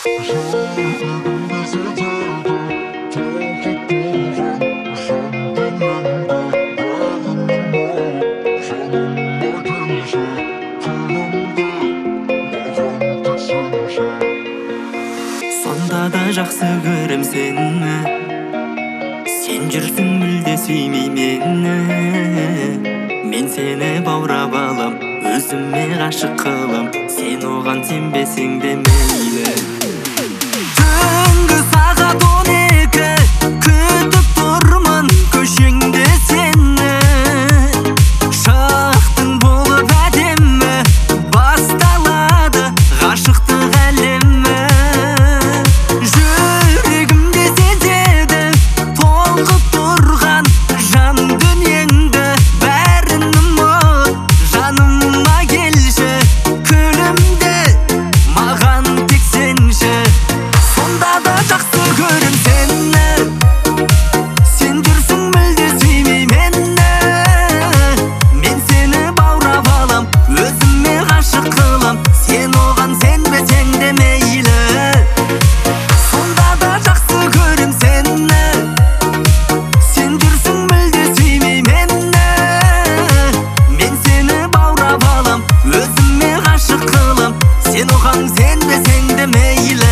Сонда да жақсы көрем сені, сен жүрсің мүлде сүймей мені. Мен сені баурап алам, өзіме ғашық қылам, сен оған сенбесең де мейлі. Түнгі сағат 12, күтіп тұрмын көшеңде сені. Шықтың болып әдемі, басталады ғашықтық әлемі. Жүрегімде сезеді толқып тұрған жан дүниеңді. Бәрін ұмыт, жаныма келші, күлімде маған тек сенші. Сонда да жақсы көрем сені, сен жүрсің мүлде сүймей мені. Мен сені баурап алам, өзіме ғашық қылам, сен оған сенбесең де мейлі. Сонда да жақсы көрем сені, сен жүрсің мүлде сүймей мені. Мен сені баурап алам, өзіме ғашық қылам, сен оған сенбесең де мейлі.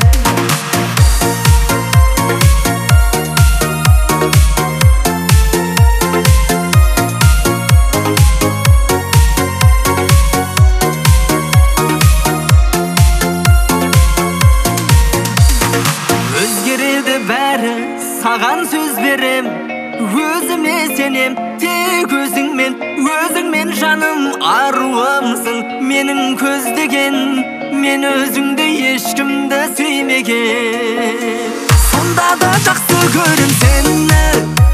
Өзгереді бәрі, саған сөз берем, өзіме сенем, тек өзіңмен жаным аруымсың. Менің көздеген, мен өзіңді ешкімді сүймеген. Сонда да жақсы көрем сені,